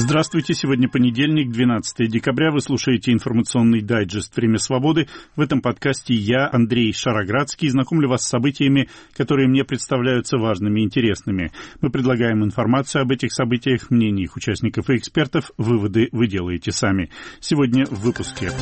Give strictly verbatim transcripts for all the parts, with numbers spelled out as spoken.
Здравствуйте, сегодня понедельник, двенадцатое декабря, вы слушаете информационный дайджест «Время свободы». В этом подкасте я, Андрей Шароградский, знакомлю вас с событиями, которые мне представляются важными и интересными. Мы предлагаем информацию об этих событиях, мнения их участников и экспертов, выводы вы делаете сами. Сегодня в выпуске.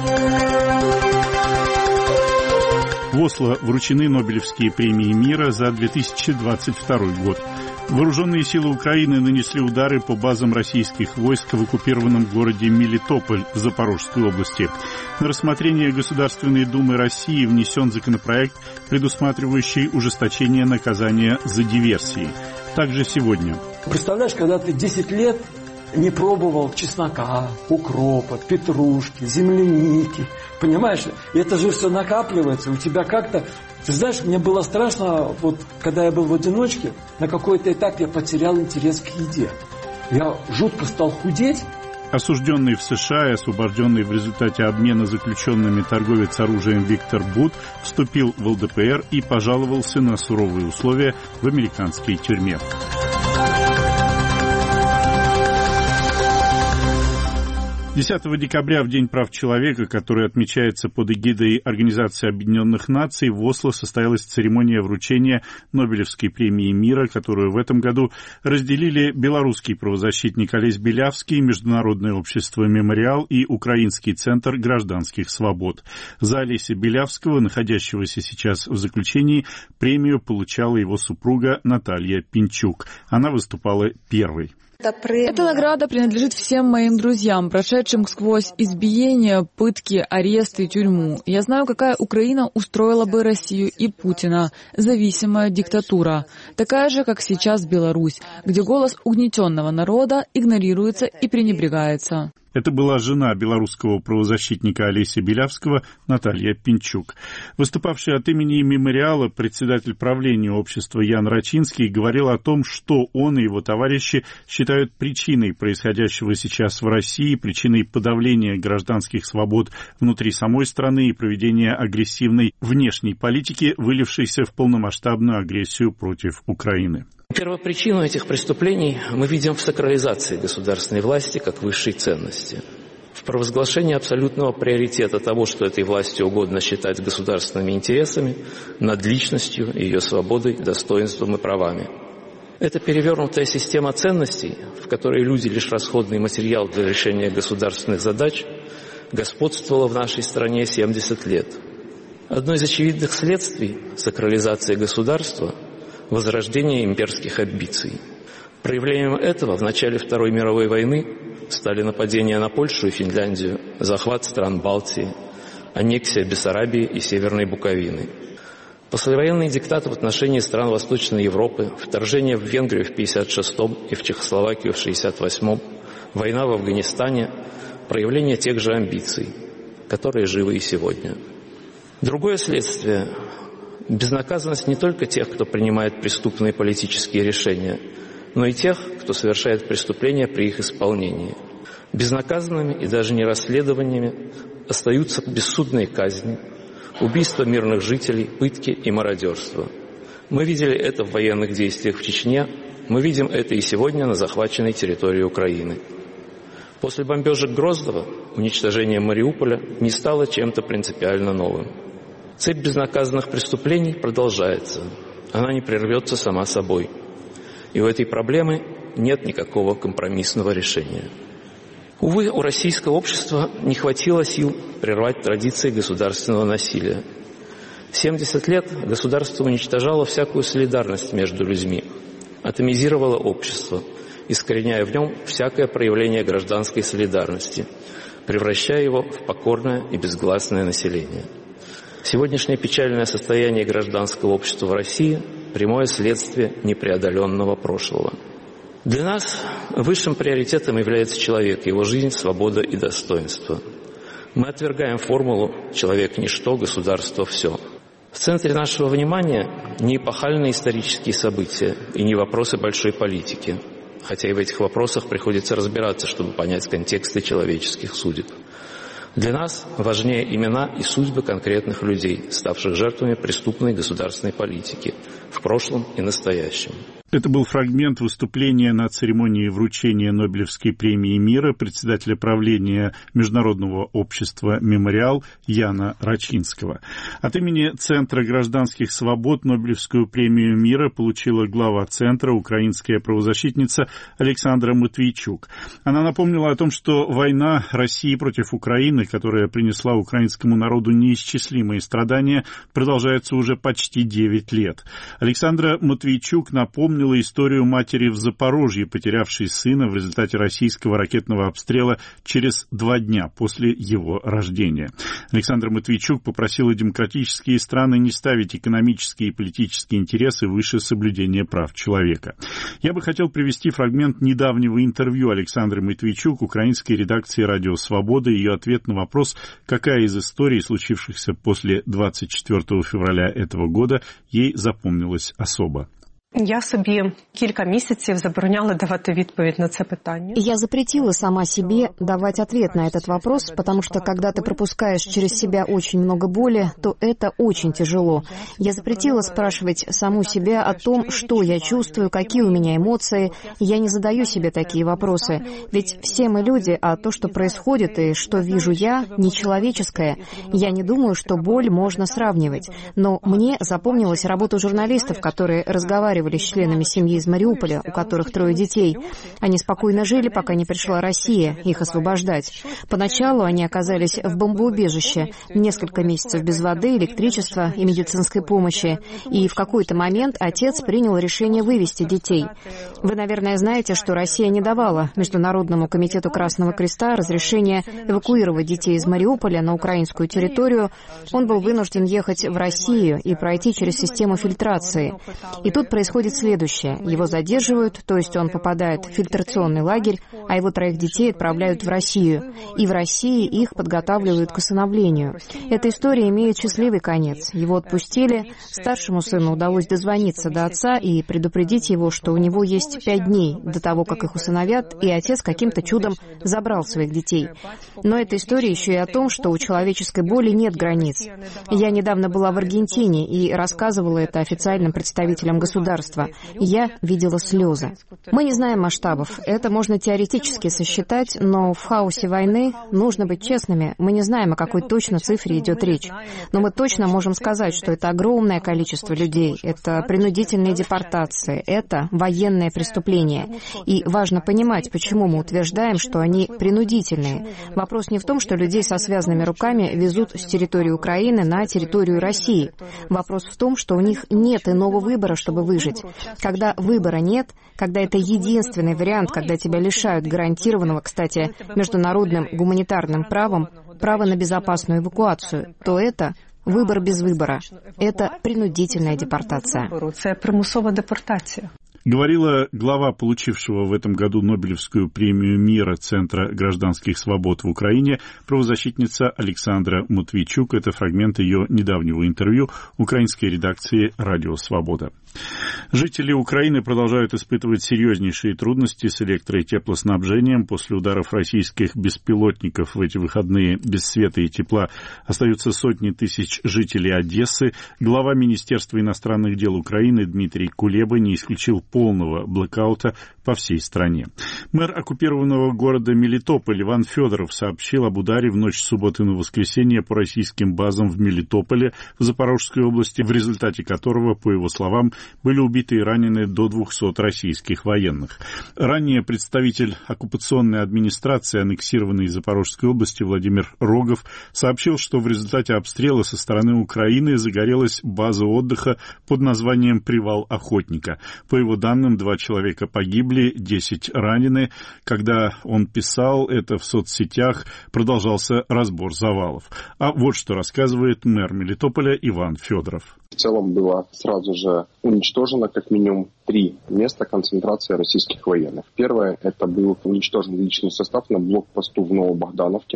В Осло вручены Нобелевские премии мира за две тысячи двадцать второй год. Вооруженные силы Украины нанесли удары по базам российских войск в оккупированном городе Мелитополь в Запорожской области. На рассмотрение Государственной Думы России внесен законопроект, предусматривающий ужесточение наказания за диверсии. Также сегодня. Представляешь, когда ты десять лет не пробовал чеснока, укропа, петрушки, земляники, понимаешь? И это же все накапливается, у тебя как-то... Ты знаешь, мне было страшно, вот когда я был в одиночке, на какой-то этап я потерял интерес к еде. Я жутко стал худеть. Осужденный в США и освобожденный в результате обмена заключенными торговец оружием Виктор Бут вступил в эл дэ пэ эр и пожаловался на суровые условия в американской тюрьме. десятого декабря, в День прав человека, который отмечается под эгидой Организации Объединенных Наций, в Осло состоялась церемония вручения Нобелевской премии мира, которую в этом году разделили белорусский правозащитник Олесь Белявский, Международное общество «Мемориал» и Украинский центр гражданских свобод. За Олеся Белявского, находящегося сейчас в заключении, премию получала его супруга Наталья Пинчук. Она выступала первой. Эта награда принадлежит всем моим друзьям, прошедшим сквозь избиения, пытки, аресты, тюрьму. Я знаю, какая Украина устроила бы Россию и Путина. Зависимая диктатура. Такая же, как сейчас Беларусь, где голос угнетенного народа игнорируется и пренебрегается. Это была жена белорусского правозащитника Олеся Белявского Наталья Пинчук. Выступавший от имени «Мемориала» председатель правления общества Ян Рачинский говорил о том, что он и его товарищи считают причиной происходящего сейчас в России, причиной подавления гражданских свобод внутри самой страны и проведения агрессивной внешней политики, вылившейся в полномасштабную агрессию против Украины. Первопричину этих преступлений мы видим в сакрализации государственной власти как высшей ценности, в провозглашении абсолютного приоритета того, что этой власти угодно считать государственными интересами, над личностью, ее свободой, достоинством и правами. Эта перевернутая система ценностей, в которой люди лишь расходный материал для решения государственных задач, господствовала в нашей стране семьдесят лет. Одно из очевидных следствий сакрализации государства – возрождение имперских амбиций. Проявлением этого в начале Второй мировой войны стали нападения на Польшу и Финляндию, захват стран Балтии, аннексия Бессарабии и Северной Буковины. Послевоенный диктат в отношении стран Восточной Европы, вторжение в Венгрию в пятьдесят шестом и в Чехословакию в шестьдесят восьмом, война в Афганистане, проявление тех же амбиций, которые живы и сегодня. Другое следствие – безнаказанность не только тех, кто принимает преступные политические решения, но и тех, кто совершает преступления при их исполнении. Безнаказанными и даже не расследованиями остаются бессудные казни, убийства мирных жителей, пытки и мародерство. Мы видели это в военных действиях в Чечне, мы видим это и сегодня на захваченной территории Украины. После бомбежек Гроздова уничтожение Мариуполя не стало чем-то принципиально новым. Цепь безнаказанных преступлений продолжается. Она не прервется сама собой. И у этой проблемы нет никакого компромиссного решения. Увы, у российского общества не хватило сил прервать традиции государственного насилия. семьдесят лет государство уничтожало всякую солидарность между людьми, атомизировало общество, искореняя в нем всякое проявление гражданской солидарности, превращая его в покорное и безгласное население. Сегодняшнее печальное состояние гражданского общества в России – прямое следствие непреодоленного прошлого. Для нас высшим приоритетом является человек, его жизнь, свобода и достоинство. Мы отвергаем формулу «человек – ничто, государство – все». В центре нашего внимания не эпохальные исторические события и не вопросы большой политики, хотя и в этих вопросах приходится разбираться, чтобы понять контексты человеческих судеб. Для нас важнее имена и судьбы конкретных людей, ставших жертвами преступной государственной политики в прошлом и настоящем. Это был фрагмент выступления на церемонии вручения Нобелевской премии мира председателя правления Международного общества «Мемориал» Яна Рачинского. От имени Центра гражданских свобод Нобелевскую премию мира получила глава Центра, украинская правозащитница Александра Матвейчук. Она напомнила о том, что война России против Украины, которая принесла украинскому народу неисчислимые страдания, продолжается уже почти девять лет. Александра Матвейчук напомнила историю матери в Запорожье, потерявшей сына в результате российского ракетного обстрела через два дня после его рождения. Александра Матвейчук попросила демократические страны не ставить экономические и политические интересы выше соблюдения прав человека. Я бы хотел привести фрагмент недавнего интервью Александры Матвейчук украинской редакции «Радио Свобода», ее ответ на вопрос, какая из историй, случившихся после двадцать четвертого февраля этого года, ей запомнилась особо. Я собі кілька місяців забороняла давати відповідь на це питання. Я запретила сама себе давать ответ на этот вопрос, потому что когда ты пропускаешь через себя очень много боли, то это очень тяжело. Я запретила спрашивать саму себя о том, что я чувствую, какие у меня эмоции. Я не задаю себе такие вопросы. Ведь все мы люди, а то, что происходит и что вижу я, нечеловеческое. Я не думаю, что боль можно сравнивать. Но мне запомнилась работа журналистов, которые разговаривали с членами семьи из Мариуполя, у которых трое детей. Они спокойно жили, пока не пришла Россия их освобождать. Поначалу они оказались в бомбоубежище, несколько месяцев без воды, электричества и медицинской помощи. И в какой-то момент отец принял решение вывести детей. Вы, наверное, знаете, что Россия не давала Международному комитету Красного Креста разрешения эвакуировать детей из Мариуполя на украинскую территорию. Он был вынужден ехать в Россию и пройти через систему фильтрации. И тут происходит Происходит следующее. Его задерживают, то есть он попадает в фильтрационный лагерь, а его троих детей отправляют в Россию. И в России их подготавливают к усыновлению. Эта история имеет счастливый конец. Его отпустили, старшему сыну удалось дозвониться до отца и предупредить его, что у него есть пять дней до того, как их усыновят, и отец каким-то чудом забрал своих детей. Но эта история еще и о том, что у человеческой боли нет границ. Я недавно была в Аргентине и рассказывала это официальным представителям государства. Я видела слезы. Мы не знаем масштабов. Это можно теоретически сосчитать, но в хаосе войны нужно быть честными. Мы не знаем, о какой точно цифре идет речь. Но мы точно можем сказать, что это огромное количество людей. Это принудительные депортации. Это военное преступление. И важно понимать, почему мы утверждаем, что они принудительные. Вопрос не в том, что людей со связанными руками везут с территории Украины на территорию России. Вопрос в том, что у них нет иного выбора, чтобы выжить. Когда выбора нет, когда это единственный вариант, когда тебя лишают гарантированного, кстати, международным гуманитарным правом, права на безопасную эвакуацию, то это выбор без выбора. Это принудительная депортация. Это примусовая депортация. Говорила глава получившего в этом году Нобелевскую премию мира Центра гражданских свобод в Украине, правозащитница Александра Матвейчук. Это фрагмент ее недавнего интервью украинской редакции «Радио Свобода». Жители Украины продолжают испытывать серьезнейшие трудности с электро- и теплоснабжением. После ударов российских беспилотников в эти выходные без света и тепла остаются сотни тысяч жителей Одессы. Глава Министерства иностранных дел Украины Дмитрий Кулеба не исключил полного блэкаута по всей стране. Мэр оккупированного города Мелитополь Иван Федоров сообщил об ударе в ночь субботы на воскресенье по российским базам в Мелитополе в Запорожской области, в результате которого, по его словам, были убиты и ранены до двухсот российских военных. Ранее представитель оккупационной администрации аннексированной Запорожской области Владимир Рогов сообщил, что в результате обстрела со стороны Украины загорелась база отдыха под названием «Привал охотника». По его данным, два человека погибли, десять ранены. Когда он писал это в соцсетях, продолжался разбор завалов. А вот что рассказывает мэр Мелитополя Иван Федоров. В целом было сразу же уничтожено как минимум три места концентрации российских военных. Первое — это был уничтожен личный состав на блокпосту в Новобогдановке.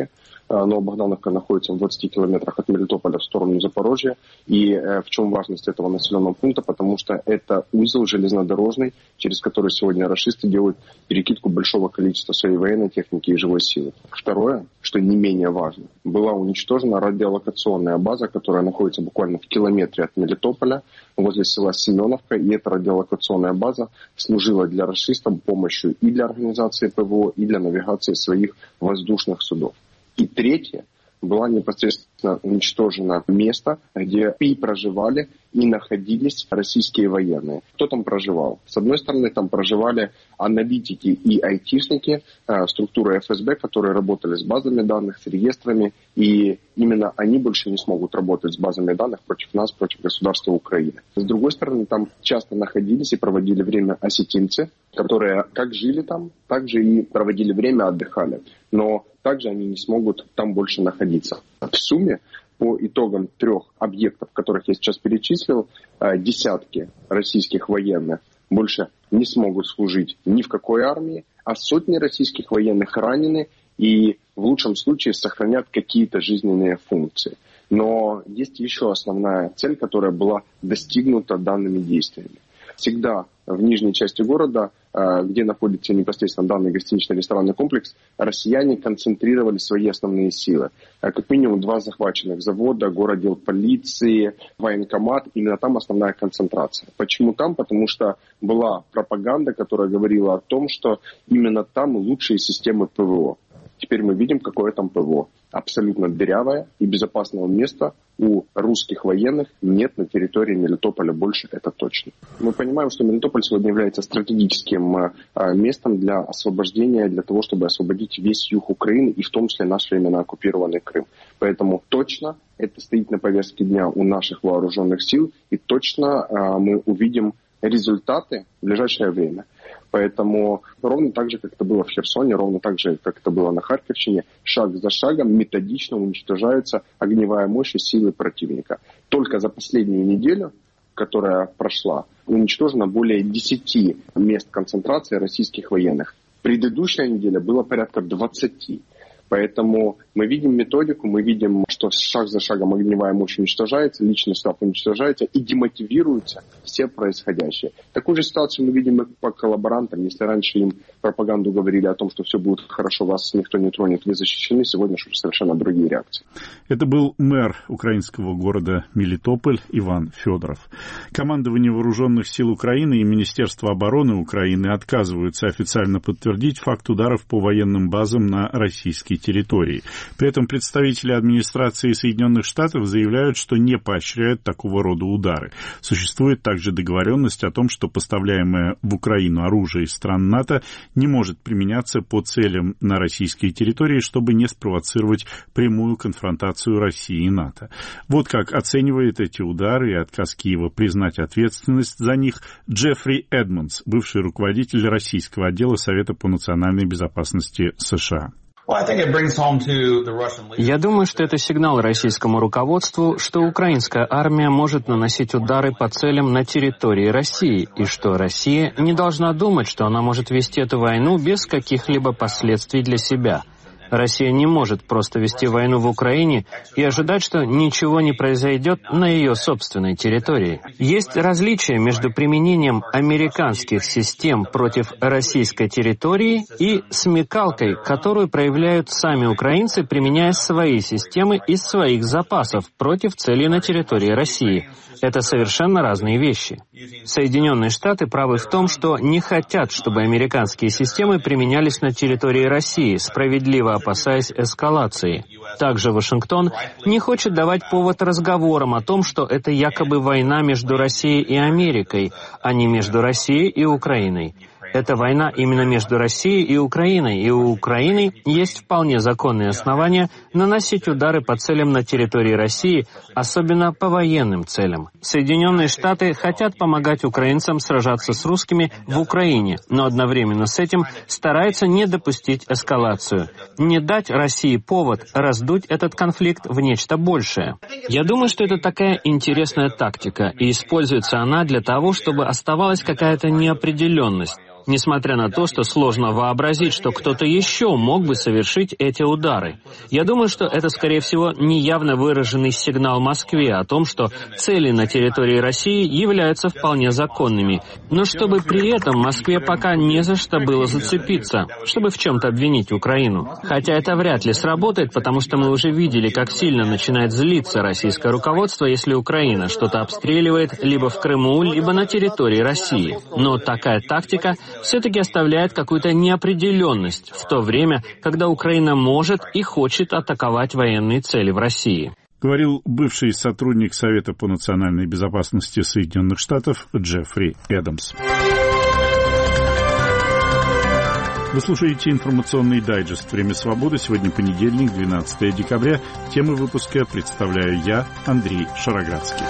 Новобогдановка находится в двадцати километрах от Мелитополя в сторону Запорожья. И в чем важность этого населенного пункта? Потому что это узел железнодорожный, через который сегодня рашисты делают перекидку большого количества своей военной техники и живой силы. Второе, что не менее важно, была уничтожена радиолокационная база, которая находится буквально в километре от Мелитополя, возле села Семеновка. И эта радиолокационная база служила для рашистов помощью и для организации ПВО, и для навигации своих воздушных судов. И третье, было непосредственно уничтожено место, где и проживали, и находились российские военные. Кто там проживал? С одной стороны, там проживали аналитики и айтишники э, структуры эф эс бэ, которые работали с базами данных, с реестрами, и именно они больше не смогут работать с базами данных против нас, против государства Украины. С другой стороны, там часто находились и проводили время осетинцы, которые как жили там, так же и проводили время, отдыхали. Но также они не смогут там больше находиться. В сумме, по итогам трех объектов, которых я сейчас перечислил, десятки российских военных больше не смогут служить ни в какой армии, а сотни российских военных ранены и в лучшем случае сохранят какие-то жизненные функции. Но есть еще основная цель, которая была достигнута данными действиями. Всегда в нижней части города, где находится непосредственно данный гостинично-ресторанный комплекс, россияне концентрировали свои основные силы. Как минимум два захваченных завода, городдел полиции, военкомат. Именно там основная концентрация. Почему там? Потому что была пропаганда, которая говорила о том, что именно там лучшие системы ПВО. Теперь мы видим, какое там ПВО. Абсолютно дырявое, и безопасного места у русских военных нет на территории Мелитополя больше, это точно. Мы понимаем, что Мелитополь сегодня является стратегическим местом для освобождения, для того, чтобы освободить весь юг Украины, и в том числе наш временно оккупированный Крым. Поэтому точно это стоит на повестке дня у наших вооруженных сил, и точно мы увидим результаты в ближайшее время. Поэтому ровно так же, как это было в Херсоне, ровно так же, как это было на Харьковщине, шаг за шагом методично уничтожается огневая мощь и силы противника. Только за последнюю неделю, которая прошла, уничтожено более десяти мест концентрации российских военных. Предыдущая неделя была порядка двадцати. Поэтому мы видим методику, мы видим, что шаг за шагом огневая мощь уничтожается, личный штаб уничтожается и демотивируются все происходящее. Такую же ситуацию мы видим и по коллаборантам. Если раньше им пропаганду говорили о том, что все будет хорошо, вас никто не тронет, вы защищены, сегодня уже совершенно другие реакции. Это был мэр украинского города Мелитополь Иван Федоров. Командование Вооруженных сил Украины и Министерство обороны Украины отказываются официально подтвердить факт ударов по военным базам на российской территории. При этом представители администрации Соединенных Штатов заявляют, что не поощряют такого рода удары. Существует также договоренность о том, что поставляемое в Украину оружие из стран НАТО не может применяться по целям на российской территории, чтобы не спровоцировать прямую конфронтацию России и НАТО. Вот как оценивает эти удары и отказ Киева признать ответственность за них Джеффри Эдмондс, бывший руководитель российского отдела Совета по национальной безопасности США. Я думаю, что это сигнал российскому руководству, что украинская армия может наносить удары по целям на территории России, и что Россия не должна думать, что она может вести эту войну без каких-либо последствий для себя. Россия не может просто вести войну в Украине и ожидать, что ничего не произойдет на ее собственной территории. Есть различия между применением американских систем против российской территории и смекалкой, которую проявляют сами украинцы, применяя свои системы из своих запасов против целей на территории России. Это совершенно разные вещи. Соединенные Штаты правы в том, что не хотят, чтобы американские системы применялись на территории России, справедливо опасаясь эскалации. Также Вашингтон не хочет давать повод разговорам о том, что это якобы война между Россией и Америкой, а не между Россией и Украиной. Это война именно между Россией и Украиной, и у Украины есть вполне законные основания наносить удары по целям на территории России, особенно по военным целям. Соединенные Штаты хотят помогать украинцам сражаться с русскими в Украине, но одновременно с этим стараются не допустить эскалацию, не дать России повод раздуть этот конфликт в нечто большее. Я думаю, что это такая интересная тактика, и используется она для того, чтобы оставалась какая-то неопределенность. несмотря на то, что сложно вообразить, что кто-то еще мог бы совершить эти удары. Я думаю, что это, скорее всего, неявно выраженный сигнал Москве о том, что цели на территории России являются вполне законными, но чтобы при этом Москве пока не за что было зацепиться, чтобы в чем-то обвинить Украину. Хотя это вряд ли сработает, потому что мы уже видели, как сильно начинает злиться российское руководство, если Украина что-то обстреливает либо в Крыму, либо на территории России. Но такая тактика все-таки оставляет какую-то неопределенность в то время, когда Украина может и хочет атаковать военные цели в России. Говорил бывший сотрудник Совета по национальной безопасности Соединенных Штатов Джеффри Эдамс. Вы слушаете информационный дайджест «Время свободы». Сегодня понедельник, двенадцатое декабря. Темы выпуска представляю я, Андрей Шароградский.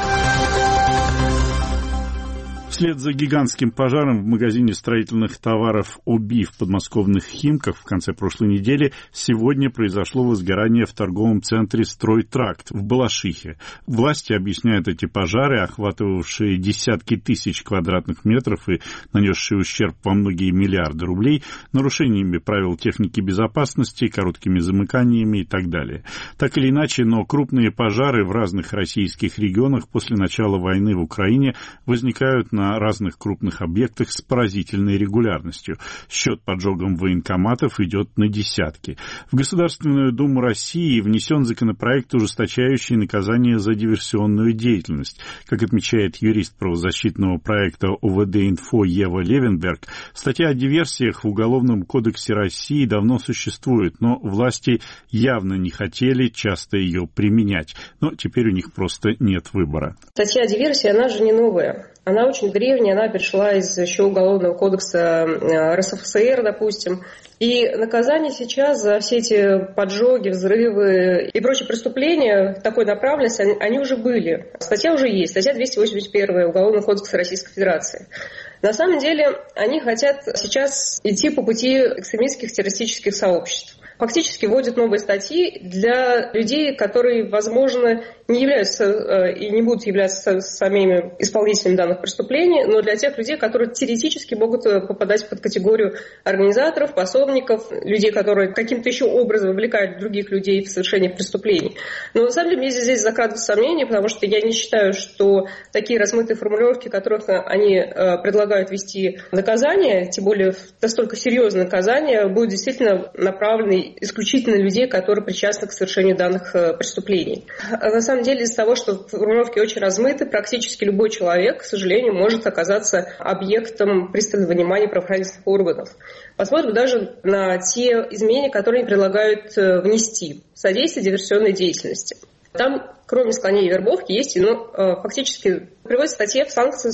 Вслед за гигантским пожаром в магазине строительных товаров «Оби» в подмосковных Химках в конце прошлой недели сегодня произошло возгорание в торговом центре «Стройтракт» в Балашихе. Власти объясняют эти пожары, охватывавшие десятки тысяч квадратных метров и нанесшие ущерб во многие миллиарды рублей, нарушениями правил техники безопасности, короткими замыканиями и так далее. Так или иначе, но крупные пожары в разных российских регионах после начала войны в Украине возникают на на разных крупных объектах с поразительной регулярностью. Счет поджогам военкоматов идет на десятки. В Государственную Думу России внесен законопроект, ужесточающий наказание за диверсионную деятельность. Как отмечает юрист правозащитного проекта ОВД-Инфо Ева Левенберг, статья о диверсиях в Уголовном кодексе России давно существует, но власти явно не хотели часто ее применять. Но теперь у них просто нет выбора. Статья о диверсии, она же не новая. Она очень древняя, она перешла из еще Уголовного кодекса РСФСР, допустим. И наказание сейчас за все эти поджоги, взрывы и прочие преступления такой направленности, они, они уже были. Статья уже есть, статья двести восемьдесят один Уголовного кодекса Российской Федерации. На самом деле они хотят сейчас идти по пути экстремистских террористических сообществ. Фактически вводят новые статьи для людей, которые, возможно, не являются и не будут являться самими исполнителями данных преступлений, но для тех людей, которые теоретически могут попадать под категорию организаторов, пособников, людей, которые каким-то еще образом вовлекают других людей в совершение преступлений. Но на самом деле мне здесь закрадываются сомнения, потому что я не считаю, что такие размытые формулировки, которых они предлагают ввести наказание, тем более настолько серьезное наказание, будут действительно направлены исключительно людей, которые причастны к совершению данных преступлений. На самом деле, из-за того, что формулировки очень размыты, практически любой человек, к сожалению, может оказаться объектом пристального внимания правоохранительных органов. Посмотрим даже на те изменения, которые они предлагают внести. Содействие диверсионной деятельности. Там, кроме склонения вербовки, есть, ну, фактически приводится статья в санкции,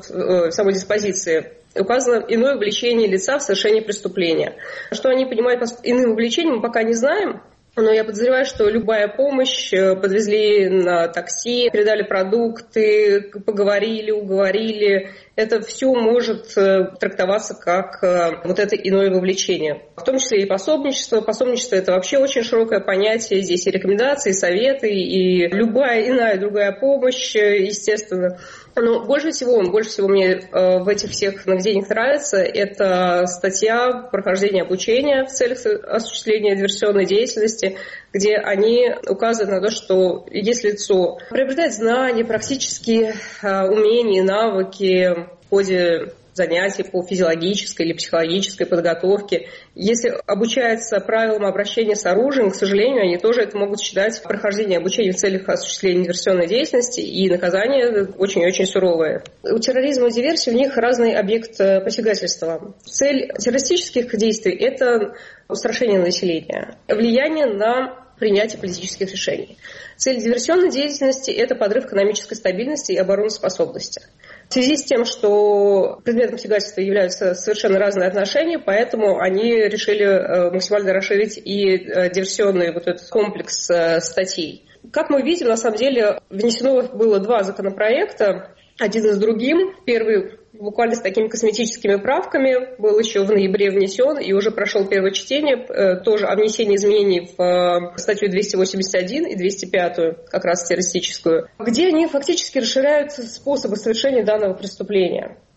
в самой диспозиции. Указано иное увлечение лица в совершении преступления. Что они понимают под иным увлечением, мы пока не знаем, но я подозреваю, что любая помощь, подвезли на такси, передали продукты, поговорили, уговорили, это все может трактоваться как вот это иное вовлечение. В том числе и пособничество. Пособничество – это вообще очень широкое понятие. Здесь и рекомендации, и советы, и любая иная другая помощь, естественно. Но больше всего, больше всего мне в этих всех нововведениях нравится, это статья прохождения обучения в целях осуществления диверсионной деятельности, где они указывают на то, что если лицо приобретает знания, практические умения, навыки в ходе занятий по физиологической или психологической подготовке. Если обучается правилам обращения с оружием, к сожалению, они тоже это могут считать прохождение обучения в целях осуществления диверсионной деятельности, и наказание очень-очень суровое. У терроризма и диверсии у них разный объект посягательства. Цель террористических действий – это устрашение населения, влияние на принятие политических решений. Цель диверсионной деятельности – это подрыв экономической стабильности и обороноспособности. В связи с тем, что предметом посягательства являются совершенно разные отношения, поэтому они решили максимально расширить и диверсионный вот этот комплекс статей. Как мы видим, на самом деле внесено было два законопроекта, один из другим. Первый буквально с такими косметическими правками был еще в ноябре внесен и уже прошел первое чтение, тоже о внесении изменений в статью двести восемьдесят один и двести пять, как раз террористическую, где они фактически расширяют способы совершения данного преступления.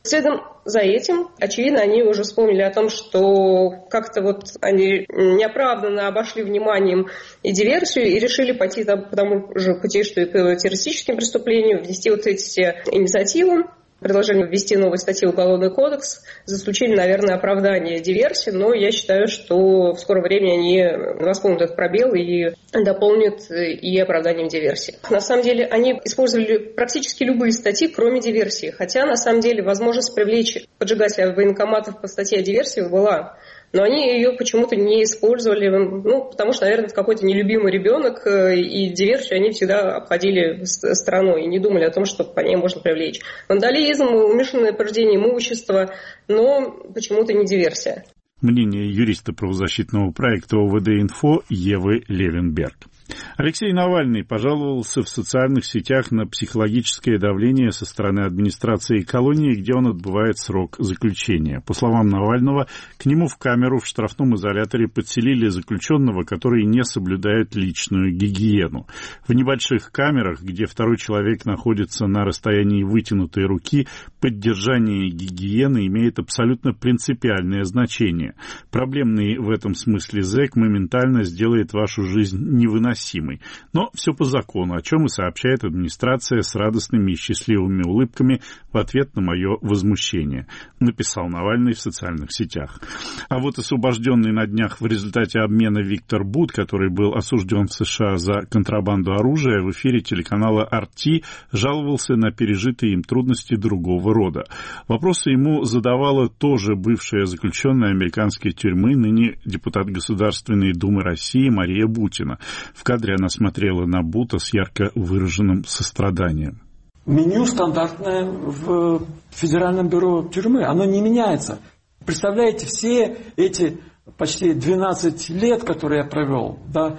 Следом за этим, очевидно, они уже вспомнили о том, что как-то вот они неоправданно обошли вниманием и диверсию, и решили пойти по тому же пути, что и к террористическим преступлениям, внести вот эти инициативы. Предложение ввести новые статьи в Уголовный кодекс за исключением, наверное, оправдания диверсии, но я считаю, что в скором времени они восполнят этот пробел и дополнят и оправданием диверсии. На самом деле они использовали практически любые статьи, кроме диверсии, хотя на самом деле возможность привлечь поджигателя военкоматов по статье о диверсии была. Но они ее почему-то не использовали, ну, потому что, наверное, это какой-то нелюбимый ребенок, и диверсию они всегда обходили стороной и не думали о том, что по ней можно привлечь. Вандализм, умышленное повреждение имущества, но почему-то не диверсия. Мнение юриста правозащитного проекта О В Д-Инфо Евы Левенберг. Алексей Навальный пожаловался в социальных сетях на психологическое давление со стороны администрации колонии, где он отбывает срок заключения. По словам Навального, к нему в камеру в штрафном изоляторе подселили заключенного, который не соблюдает личную гигиену. В небольших камерах, где второй человек находится на расстоянии вытянутой руки, поддержание гигиены имеет абсолютно принципиальное значение. Проблемный в этом смысле зэк моментально сделает вашу жизнь невыносимой. Но все по закону, о чем и сообщает администрация с радостными и счастливыми улыбками в ответ на мое возмущение, написал Навальный в социальных сетях. А вот освобожденный на днях в результате обмена Виктор Бут, который был осужден в США за контрабанду оружия, в эфире телеканала Ар Ти жаловался на пережитые им трудности другого рода. Вопросы ему задавала тоже бывшая заключенная американской тюрьмы, ныне депутат Государственной Думы России Мария Бутина. В кадре она смотрела на Бута с ярко выраженным состраданием. Меню стандартное в Федеральном бюро тюрьмы, оно не меняется. Представляете, все эти почти двенадцать лет, которые я провел, да,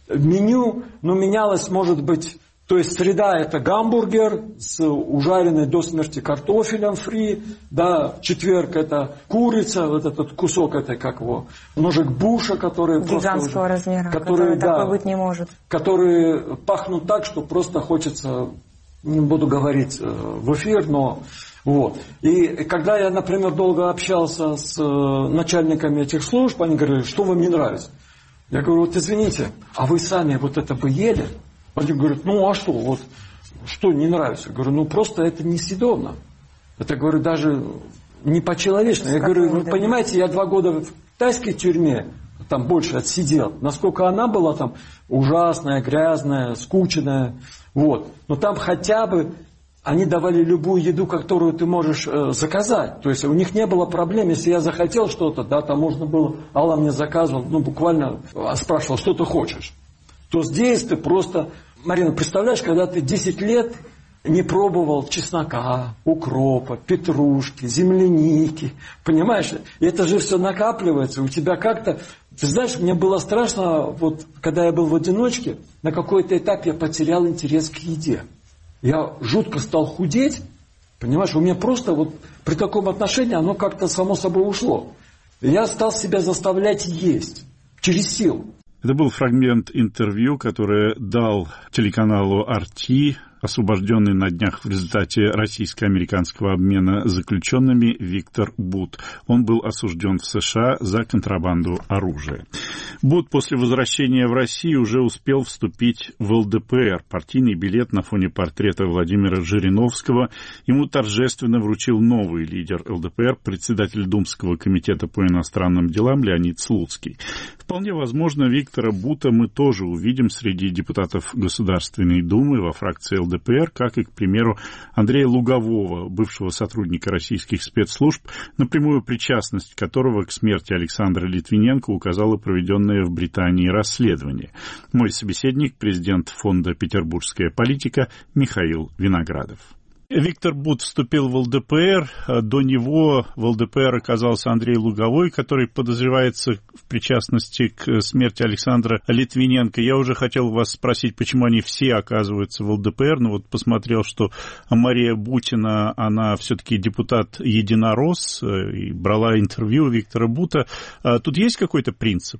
меню, ну, менялось, может быть, то есть среда это гамбургер с ужаренной до смерти картофелем фри, да, четверг это курица, вот этот кусок это как его, ножик буша, который гигантского уже, размера, который, который да, такой быть не может, которые пахнут так, что просто хочется, не буду говорить в эфир, но вот. И когда я, например, долго общался с начальниками этих служб, они говорили, что вам не нравится? Я говорю, вот извините, а вы сами вот это бы ели? Они говорят, ну а что, вот, что не нравится? Я говорю, ну просто это несъедобно. Это, говорю, даже не по-человечному. Я говорю, вы понимаете, я два года в тайской тюрьме, там больше отсидел. Насколько она была там ужасная, грязная, скучная. Вот. Но там хотя бы они давали любую еду, которую ты можешь э, заказать. То есть у них не было проблем, если я захотел что-то, да, там можно было, Алла мне заказывал, ну буквально спрашивал, что ты хочешь. То здесь ты просто... Марина, представляешь, когда ты десять лет не пробовал чеснока, укропа, петрушки, земляники, понимаешь? И это же все накапливается, у тебя как-то... Ты знаешь, мне было страшно, вот когда я был в одиночке, на какой-то этап я потерял интерес к еде. Я жутко стал худеть, понимаешь? У меня просто вот при таком отношении оно как-то само собой ушло. И я стал себя заставлять есть через силу. Это был фрагмент интервью, которое дал телеканалу Ар Ти освобожденный на днях в результате российско-американского обмена заключенными Виктор Бут. Он был осужден в США за контрабанду оружия. Бут после возвращения в Россию уже успел вступить в Эл Дэ Пэ Эр. Партийный билет на фоне портрета Владимира Жириновского ему торжественно вручил новый лидер Эл Дэ Пэ Эр, председатель Думского комитета по иностранным делам Леонид Слуцкий. Вполне возможно, Виктора Бута мы тоже увидим среди депутатов Государственной Думы во фракции Эл Дэ Пэ Эр, как и, к примеру, Андрея Лугового, бывшего сотрудника российских спецслужб, напрямую причастность которого к смерти Александра Литвиненко указало проведенное в Британии расследование. Мой собеседник, президент фонда «Петербургская политика» Михаил Виноградов. Виктор Бут вступил в Эл Дэ Пэ Эр. До него в Эл Дэ Пэ Эр оказался Андрей Луговой, который подозревается в причастности к смерти Александра Литвиненко. Я уже хотел вас спросить, почему они все оказываются в Эл Дэ Пэ Эр, но вот посмотрел, что Мария Бутина, она все-таки депутат-единорос и брала интервью у Виктора Бута. Тут есть какой-то принцип?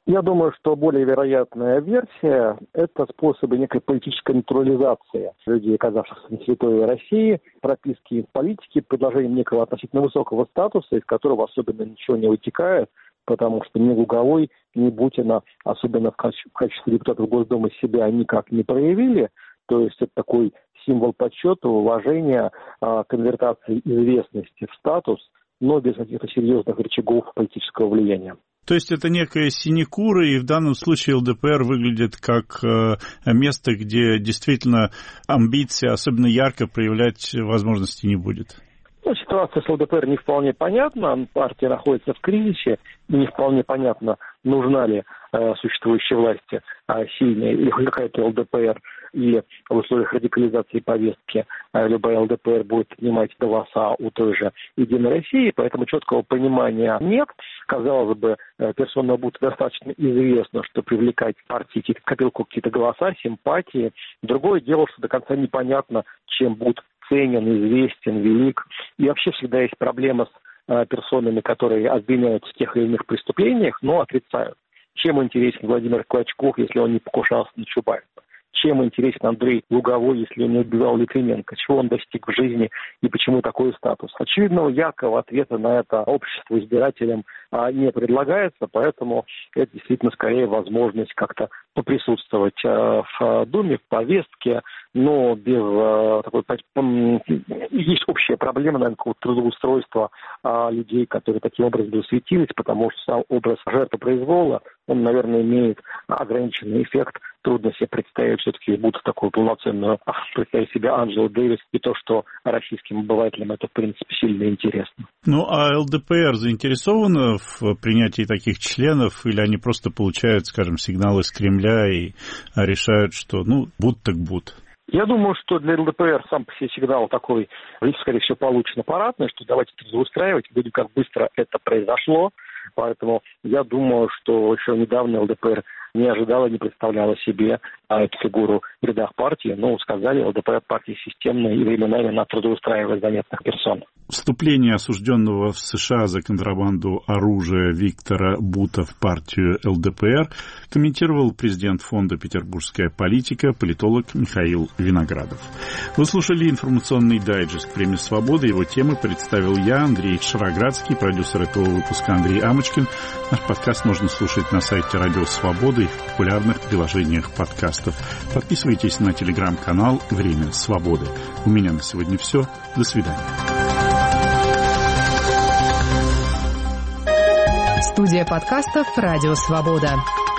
Я думаю, что более вероятная версия – это способы некой политической натурализации людей, оказавшихся на территории России, прописки в политике, предложение некого относительно высокого статуса, из которого особенно ничего не вытекает, потому что ни Луговой, ни Бутина, особенно в качестве депутатов Госдумы, себя никак не проявили. То есть это такой символ почета, уважения, конвертации известности в статус, но без каких-то серьезных рычагов политического влияния. То есть это некая синекура, и в данном случае ЛДПР выглядит как э, место, где действительно амбиции особенно ярко проявлять возможности не будет. Ну, ситуация с ЛДПР не вполне понятна. Партия находится в кризисе. Не вполне понятно, нужна ли э, существующей власти э, сильная или какая-то ЛДПР, или в условиях радикализации повестки э, любая ЛДПР будет отнимать голоса у той же Единой России, поэтому четкого понимания нет. Казалось бы, э, персона будет достаточно известна, что привлекать партии в копилку какие-то голоса, симпатии. Другое дело, что до конца непонятно, чем будет ценен, известен, велик. И вообще всегда есть проблема с э, персонами, которые обвиняют в тех или иных преступлениях, но отрицают. Чем интересен Владимир Клочков, если он не покушался на Чубайса? Чем интересен Андрей Луговой, если он не убивал Литвиненко? Чего он достиг в жизни и почему такой статус? Очевидного яркого ответа на это обществу избирателям а, не предлагается, поэтому это действительно скорее возможность как-то поприсутствовать а, в Думе, в повестке, но без а, такой... Есть общая проблема, наверное, какого-то трудоустройства а, людей, которые таким образом засветились, потому что сам образ жертвы произвола, он, наверное, имеет ограниченный эффект. Трудно себе представить все-таки будто такую полноценную, представить себе Анджелу Дэвис, и то, что российским обывателям это, в принципе, сильно интересно. Ну, а ЛДПР заинтересована в принятии таких членов, или они просто получают, скажем, сигналы из Кремля и решают, что, ну, будь так будь? Я думаю, что для ЛДПР сам по себе сигнал такой, скорее всего, получен аппаратный, что давайте это устраивать, видим, как быстро это произошло. Поэтому я думаю, что еще недавно ЛДПР не ожидала, не представляла себе а, эту фигуру в рядах партии, но сказали, ЛДПР партия системная и временами она трудоустраивает занятных персон. Вступление осужденного в США за контрабанду оружия Виктора Бута в партию ЛДПР комментировал президент фонда «Петербургская политика», политолог Михаил Виноградов. Вы слушали информационный дайджест премии «Свобода». Его темы представил я, Андрей Шароградский, продюсер этого выпуска Андрей Амочкин. Наш подкаст можно слушать на сайте Радио Свобода и в популярных приложениях подкастов. Подписывайтесь на телеграм-канал «Время свободы». У меня на сегодня все. До свидания. Студия подкастов «Радио Свобода».